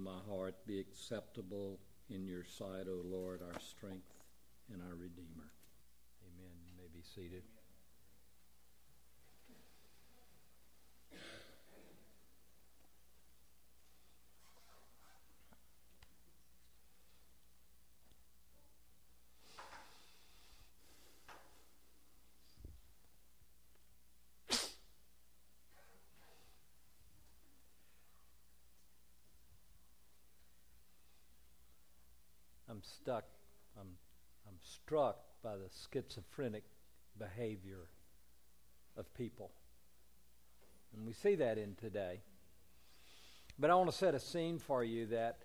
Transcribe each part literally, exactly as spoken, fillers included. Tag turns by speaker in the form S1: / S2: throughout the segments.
S1: my heart be acceptable in your sight, O Lord, our strength and our Redeemer. Amen. You may be seated. I'm stuck, I'm, I'm struck by the schizophrenic behavior of people. And we see that in today. But I want to set a scene for you that,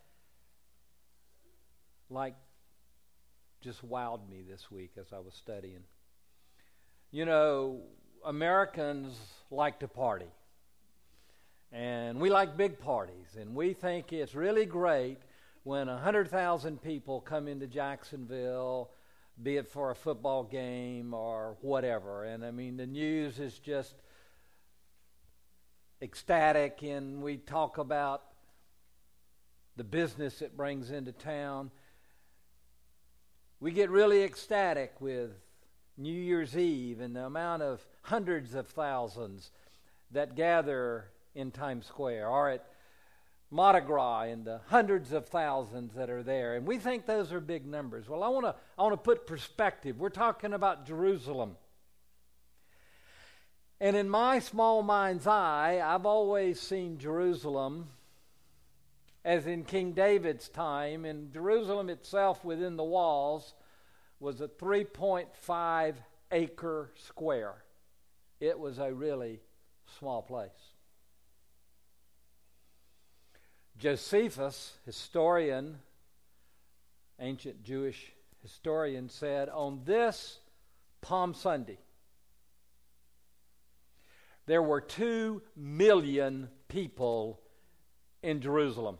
S1: like, just wowed me this week as I was studying. You know, Americans like to party. And we like big parties. And we think it's really great when one hundred thousand people come into Jacksonville, be it for a football game or whatever. And I mean, the news is just ecstatic, and we talk about the business it brings into town. We get really ecstatic with New Year's Eve and the amount of hundreds of thousands that gather in Times Square, or at Mardi Gras and the hundreds of thousands that are there. And we think those are big numbers. Well, I want to I want to put perspective. We're talking about Jerusalem. And in my small mind's eye, I've always seen Jerusalem as in King David's time, and Jerusalem itself within the walls was a three point five acre square. It was a really small place. Josephus, historian, ancient Jewish historian, said on this Palm Sunday, there were two million people in Jerusalem.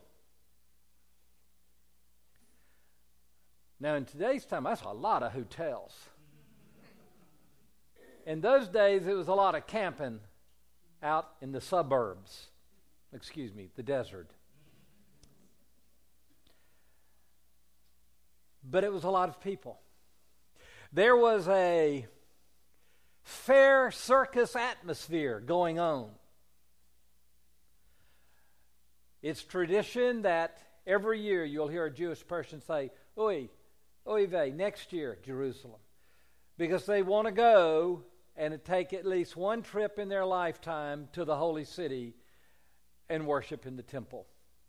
S1: Now, in today's time, that's a lot of hotels. In those days, it was a lot of camping out in the suburbs. Excuse me, the desert. But it was a lot of people. There was a fair circus atmosphere going on. It's tradition that every year you'll hear a Jewish person say, Oy, oy vey, next year, Jerusalem. Because they want to go and take at least one trip in their lifetime to the holy city and worship in the temple.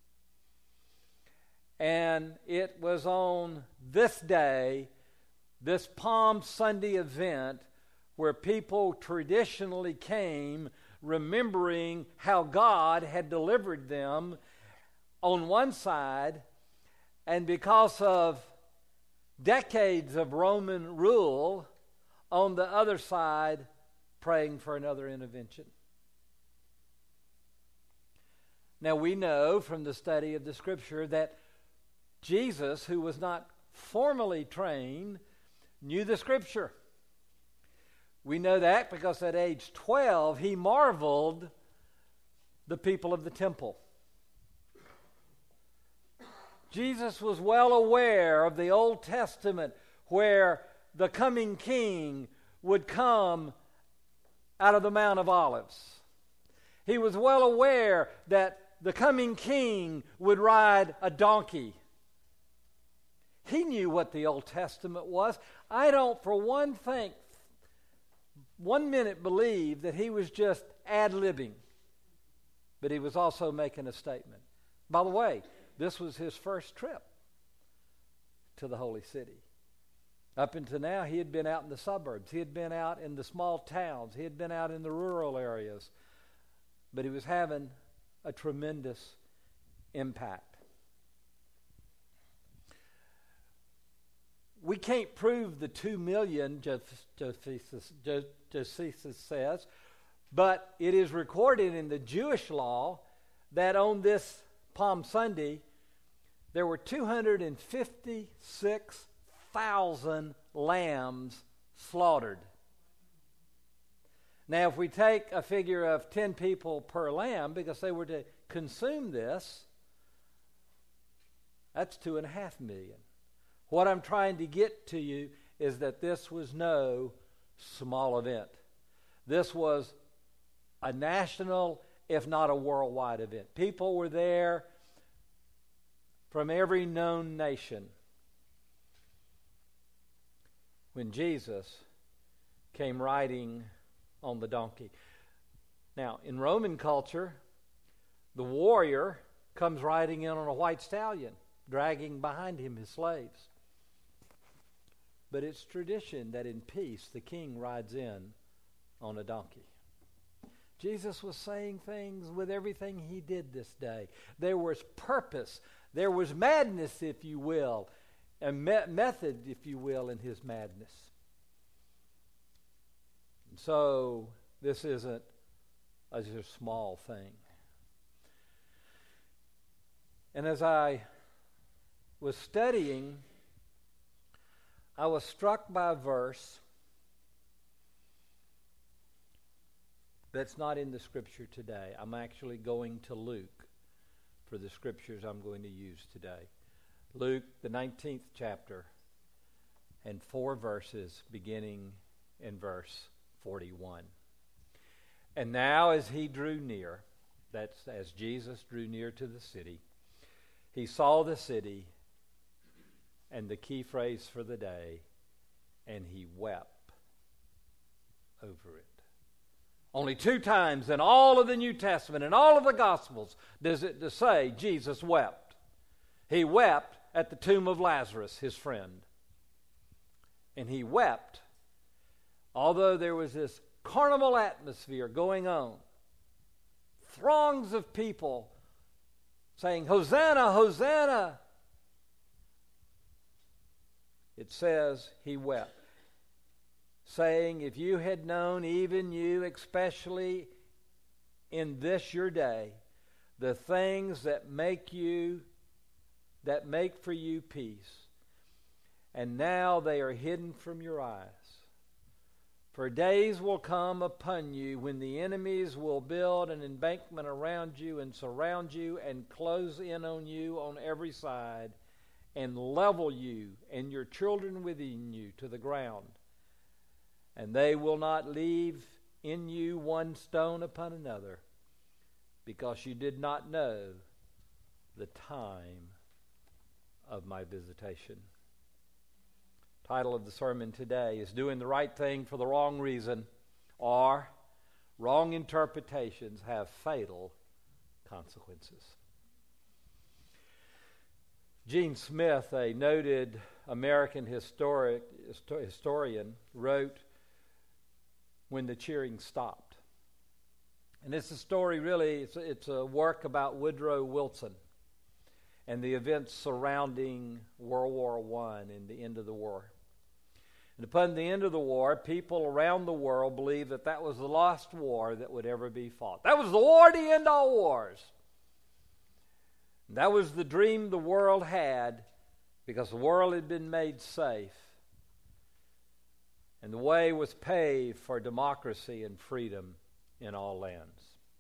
S1: And it was on this day, this Palm Sunday event, where people traditionally came remembering how God had delivered them on one side, and because of decades of Roman rule, on the other side, praying for another intervention. Now we know from the study of the Scripture that Jesus, who was not formally trained, knew the Scripture. We know that because at age twelve, he marveled the people of the temple. Jesus was well aware of the Old Testament, where the coming king would come out of the Mount of Olives. He was well aware that the coming king would ride a donkey. He knew what the Old Testament was. I don't for one think, one minute believe that he was just ad-libbing, but he was also making a statement. By the way, this was his first trip to the holy city. Up until now, he had been out in the suburbs. He had been out in the small towns. He had been out in the rural areas. But he was having a tremendous impact. We can't prove the two million, Josephus, Josephus says, but it is recorded in the Jewish law that on this Palm Sunday, there were two hundred fifty-six thousand lambs slaughtered. Now, if we take a figure of ten people per lamb, because they were to consume this, That's two and a half million. What I'm trying to get to you is that this was no small event. This was a national, if not a worldwide event. People were there from every known nation when Jesus came riding on the donkey. Now, in Roman culture, the warrior comes riding in on a white stallion, dragging behind him his slaves. But it's tradition that in peace the king rides in on a donkey. Jesus was saying things with everything he did this day. There was purpose. There was madness, if you will, a me- method, if you will, in his madness. And so this isn't a just small thing. And as I was studying, I was struck by a verse that's not in the scripture today. I'm actually going to Luke for the scriptures I'm going to use today. Luke, the nineteenth chapter, and four verses beginning in verse forty-one. And now as he drew near, that's as Jesus drew near to the city, he saw the city, and the key phrase for the day, and he wept over it. Only two times in all of the New Testament and all of the Gospels does it to say Jesus wept. He wept at the tomb of Lazarus, his friend. And he wept, although there was this carnival atmosphere going on. Throngs of people saying, Hosanna, Hosanna. It says he wept, saying, if you had known, even you, especially in this your day, the things that make you, that make for you peace, and now they are hidden from your eyes. For days will come upon you when the enemies will build an embankment around you and surround you and close in on you on every side and level you and your children within you to the ground. And they will not leave in you one stone upon another, because you did not know the time of my visitation. Title of the sermon today is Doing the Right Thing for the Wrong Reason, or Wrong Interpretations Have Fatal Consequences. Gene Smith, a noted American historic, historian, wrote When the Cheering Stopped. And it's a story, really, it's a, it's a work about Woodrow Wilson and the events surrounding World War One and the end of the war. And upon the end of the war, people around the world believed that that was the last war that would ever be fought. That was the war to end all wars. And that was the dream the world had, because the world had been made safe. And the way was paved for democracy and freedom in all lands.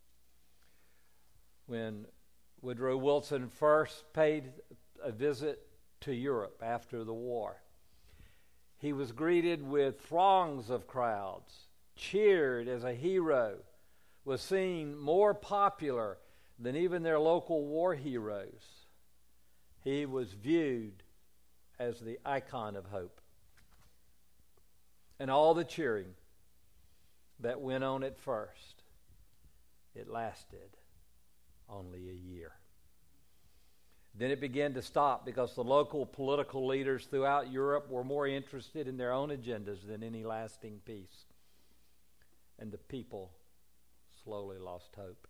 S1: When Woodrow Wilson first paid a visit to Europe after the war, he was greeted with throngs of crowds, cheered as a hero, was seen more popular than even their local war heroes. He was viewed as the icon of hope. And all the cheering that went on at first, it lasted only a year. Then it began to stop, because the local political leaders throughout Europe were more interested in their own agendas than any lasting peace. And the people slowly lost hope.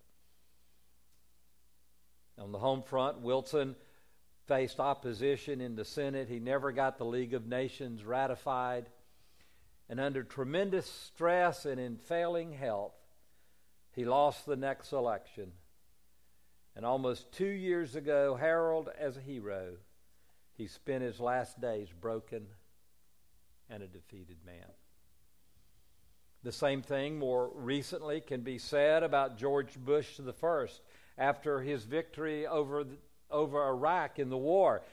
S1: On the home front, Wilson faced opposition in the Senate. He never got the League of Nations ratified. And under tremendous stress and in failing health, he lost the next election. And almost two years ago, heralded as a hero, he spent his last days broken and a defeated man. The same thing more recently can be said about George Bush the First after his victory over the, over Iraq in the war.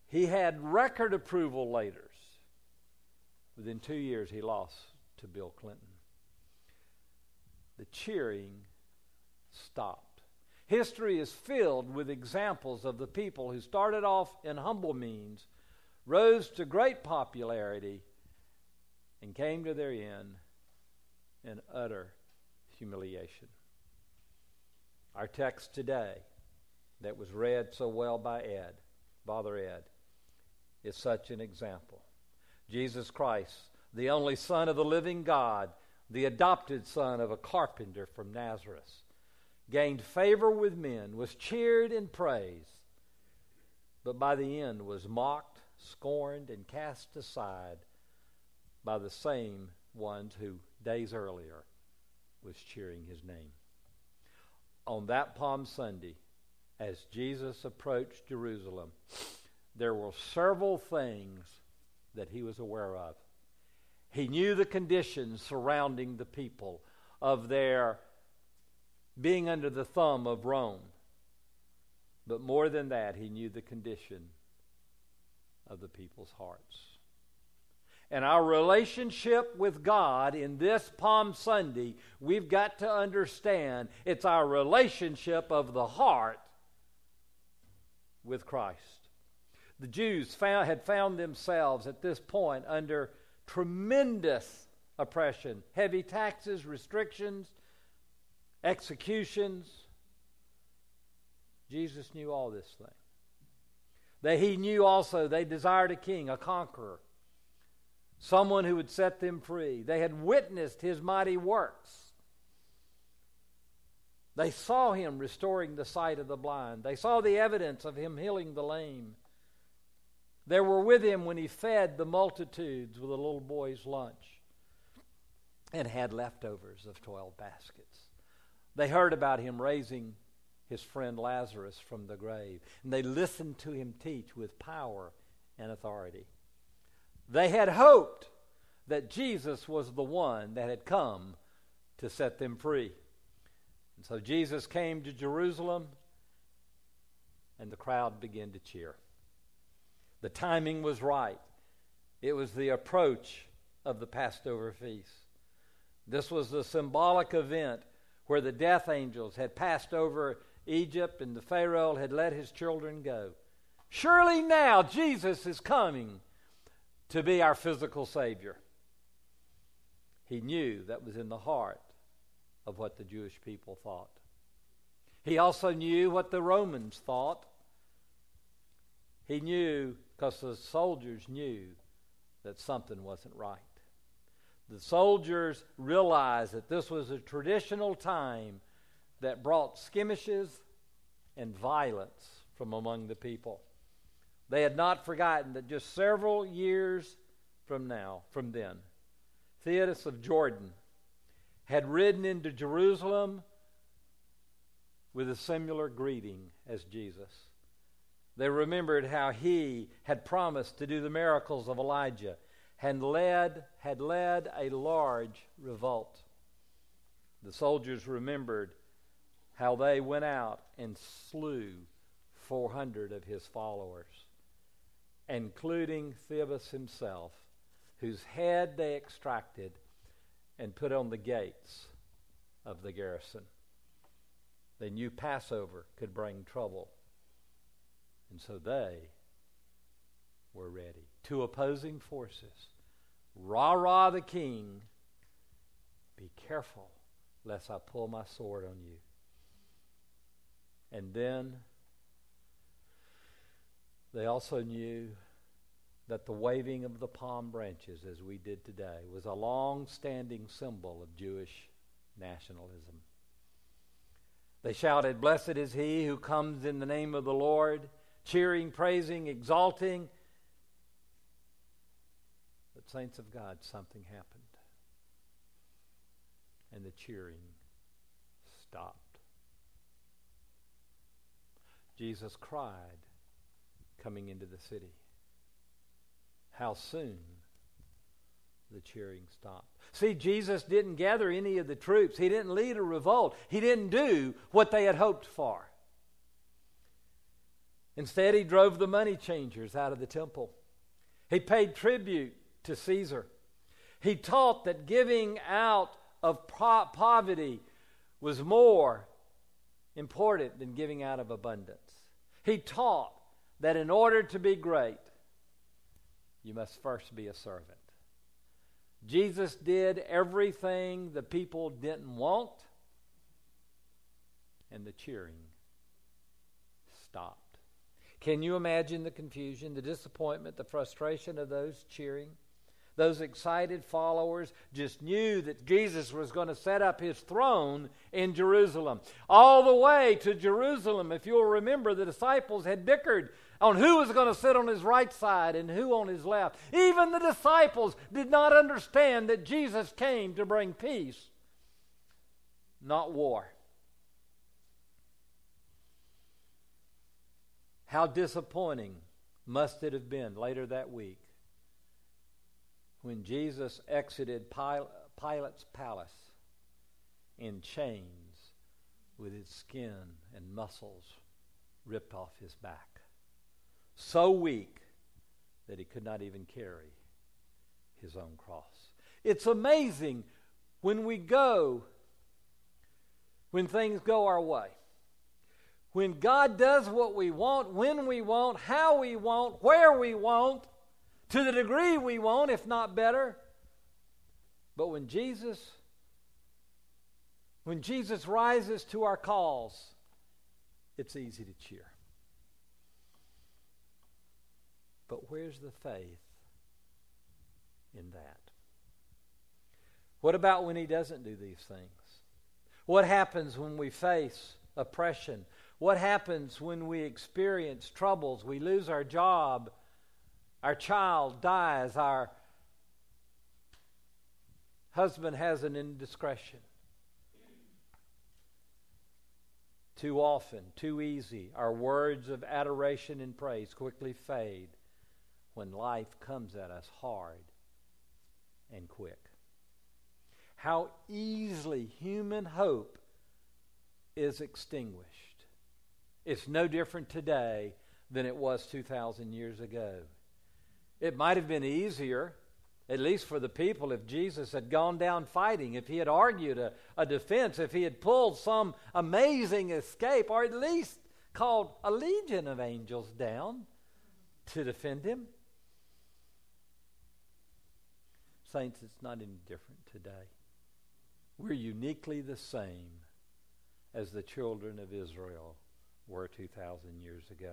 S1: He had record approval raters. Within two years, he lost to Bill Clinton. The cheering stopped. History is filled with examples of the people who started off in humble means, rose to great popularity, and came to their end in utter humiliation. Our text today that was read so well by Ed, Father Ed, is such an example. Jesus Christ, the only Son of the living God, the adopted son of a carpenter from Nazareth, gained favor with men, was cheered and praised, but by the end was mocked, scorned, and cast aside by the same ones who days earlier was cheering his name. On that Palm Sunday, as Jesus approached Jerusalem, there were several things that he was aware of. He knew the conditions surrounding the people, of their being under the thumb of Rome. But more than that, he knew the condition of the people's hearts. And our relationship with God in this Palm Sunday, we've got to understand it's our relationship of the heart with Christ. The Jews found, had found themselves at this point under tremendous oppression, heavy taxes, restrictions, executions. Jesus knew all this thing. That he knew also they desired a king, a conqueror, someone who would set them free. They had witnessed his mighty works. They saw him restoring the sight of the blind. They saw the evidence of him healing the lame. They were with him when he fed the multitudes with a little boy's lunch and had leftovers of twelve baskets. They heard about him raising his friend Lazarus from the grave, and they listened to him teach with power and authority. They had hoped that Jesus was the one that had come to set them free. And so Jesus came to Jerusalem, and the crowd began to cheer. The timing was right. It was the approach of the Passover feast. This was the symbolic event where the death angels had passed over Egypt and the Pharaoh had let his children go. Surely now Jesus is coming to be our physical Savior. He knew that was in the heart of what the Jewish people thought. He also knew what the Romans thought. He knew because the soldiers knew that something wasn't right. The soldiers realized that this was a traditional time that brought skirmishes and violence from among the people. They had not forgotten that just several years from now, from then, Theudas of Jordan had ridden into Jerusalem with a similar greeting as Jesus. They remembered how he had promised to do the miracles of Elijah and led, had led a large revolt. The soldiers remembered how they went out and slew four hundred of his followers, including Theudas himself, whose head they extracted and put on the gates of the garrison. They knew Passover could bring trouble, and so they were ready. Two opposing forces. Rah, rah, the king. Be careful lest I pull my sword on you. And then they also knew that the waving of the palm branches, as we did today, was a long-standing symbol of Jewish nationalism. They shouted, "Blessed is he who comes in the name of the Lord," cheering, praising, exalting. But saints of God, something happened. And the cheering stopped. Jesus cried coming into the city. How soon the cheering stopped. See, Jesus didn't gather any of the troops. He didn't lead a revolt. He didn't do what they had hoped for. Instead, he drove the money changers out of the temple. He paid tribute to Caesar. He taught that giving out of po- poverty was more important than giving out of abundance. He taught that in order to be great, you must first be a servant. Jesus did everything the people didn't want, and the cheering stopped. Can you imagine the confusion, the disappointment, the frustration of those cheering? Those excited followers just knew that Jesus was going to set up his throne in Jerusalem. All the way to Jerusalem, if you'll remember, the disciples had bickered on who was going to sit on his right side and who on his left. Even the disciples did not understand that Jesus came to bring peace, not war. How disappointing must it have been later that week when Jesus exited Pilate's palace in chains with his skin and muscles ripped off his back, so weak that he could not even carry his own cross. It's amazing when we go, when things go our way. When God does what we want, when we want, how we want, where we want, to the degree we want, if not better. But when Jesus, when Jesus rises to our calls, it's easy to cheer. But where's the faith in that? What about when he doesn't do these things? What happens when we face oppression? What happens when we experience troubles? We lose our job, our child dies, our husband has an indiscretion. Too often, too easy, our words of adoration and praise quickly fade when life comes at us hard and quick. How easily human hope is extinguished. It's no different today than it was two thousand years ago. It might have been easier, at least for the people, if Jesus had gone down fighting, if he had argued a, a defense, if he had pulled some amazing escape, or at least called a legion of angels down to defend him. Saints, it's not any different today. We're uniquely the same as the children of Israel were two thousand years ago.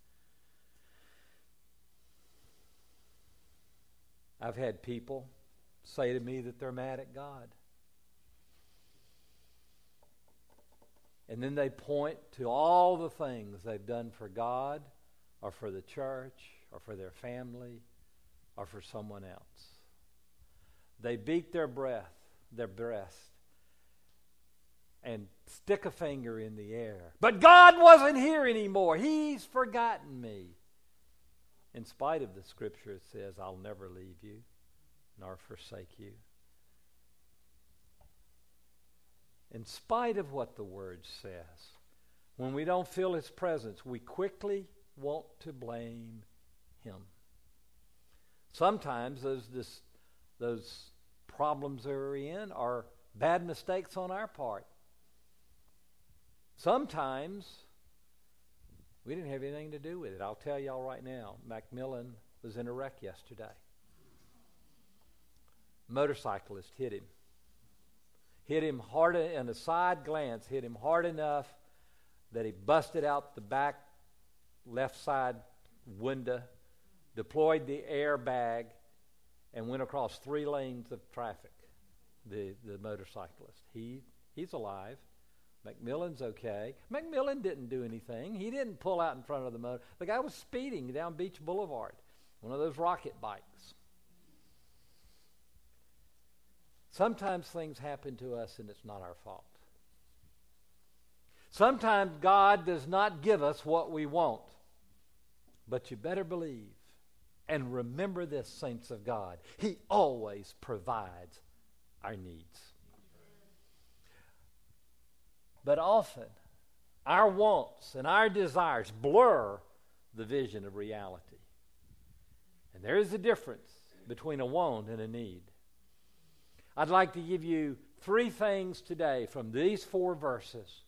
S1: I've had people say to me that they're mad at God. And then they point to all the things they've done for God or for the church or for their family or for someone else. They beat their breath, their breast, and stick a finger in the air. But God wasn't here anymore. He's forgotten me. In spite of the scripture, it says, I'll never leave you nor forsake you. In spite of what the word says, when we don't feel his presence, we quickly want to blame him. Sometimes those, this, those problems that we're in are bad mistakes on our part. Sometimes we didn't have anything to do with it. I'll tell y'all right now, Macmillan was in a wreck yesterday. Motorcyclist hit him. Hit him hard, in a side glance, hit him hard enough that he busted out the back left side window, deployed the airbag, and went across three lanes of traffic, the, the motorcyclist. He He's alive. Macmillan's okay. Macmillan didn't do anything. He didn't pull out in front of the motor. The guy was speeding down Beach Boulevard, one of those rocket bikes. Sometimes things happen to us and it's not our fault. Sometimes God does not give us what we want. But you better believe and remember this, saints of God. He always provides our needs. But often, our wants and our desires blur the vision of reality. And there is a difference between a want and a need. I'd like to give you three things today from these four verses